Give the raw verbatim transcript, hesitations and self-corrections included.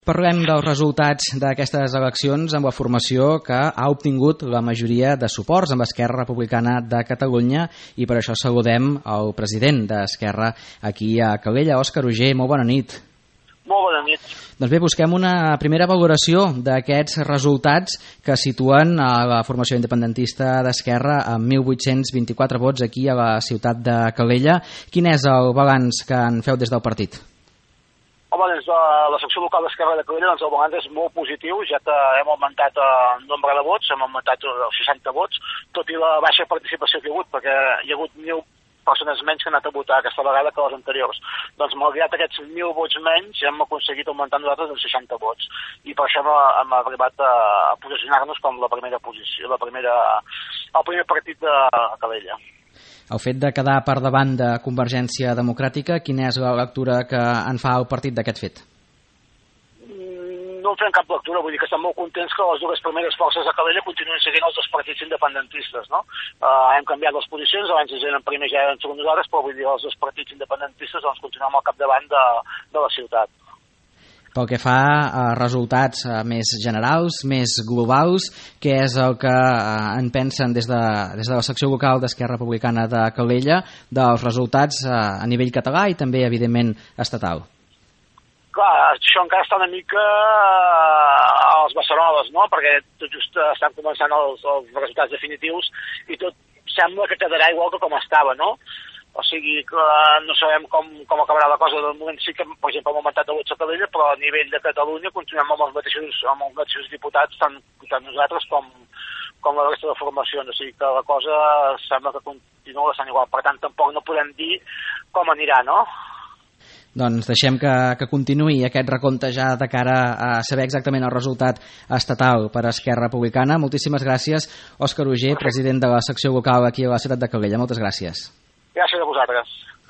Parlem dels resultats d'aquestes eleccions amb la formació que ha obtingut la majoria de suports amb Esquerra Republicana de Catalunya, i per això saludem el president d'Esquerra aquí a Calella, Òscar Uger. Molt bona nit. Molt bona nit. Doncs bé, busquem una primera valoració d'aquests resultats que situen a la formació independentista d'Esquerra amb mil vuit-cents vint-i-quatre vots aquí a la ciutat de Calella. Quin és el balanç que en feu des del partit? Home, des de la secció local d'Esquerra de Calella, doncs el balanç és molt positiu, ja que hem augmentat el nombre de vots, hem augmentat els seixanta vots, tot i la baixa participació que hi ha hagut, perquè hi ha hagut mil persones menys que han anat a votar aquesta vegada que les anteriors. Doncs malgrat aquests mil vots menys, hem aconseguit augmentar nosaltres en seixanta vots, i per això hem arribat a posicionar-nos com la primera posició, la primera, el primer partit de Calella. El fet de quedar per davant de Convergència Democràtica, quina és la lectura que en fa el partit d'aquest fet? No en fem cap lectura, vull dir que estem molt contents que les dues primeres forces de Calella continuïn seguint els dos partits independentistes, no? Uh, hem canviat les posicions, abans eren primer, ja eren segon nosaltres, però vull dir els dos partits independentistes doncs continuem al capdavant de, de la ciutat. Pel que fa a resultats més generals, més globals, què és el que en pensen des de, des de la secció local d'Esquerra Republicana de Calella dels resultats a nivell català i també, evidentment, estatal? Clar, això encara està una mica a les beceroles, no? Perquè tot just estan començant els, els resultats definitius i tot sembla que quedarà igual que com estava, no? O sigui que no sabem com, com acabarà la cosa. De moment sí que, per exemple, hem augmentat de vots a Calella, però a nivell de Catalunya continuem amb els mateixos, amb els mateixos diputats, tant, tant nosaltres com, com la resta de formacions. O sigui que la cosa sembla que continua bastant igual. Per tant, tampoc no podem dir com anirà, no? Doncs deixem que, que continuï aquest recompte ja de cara a saber exactament el resultat estatal per a Esquerra Republicana. Moltíssimes gràcies, Òscar Uger, president de la secció local aquí a la ciutat de Calella. Moltes gràcies. Gràcies a vosaltres.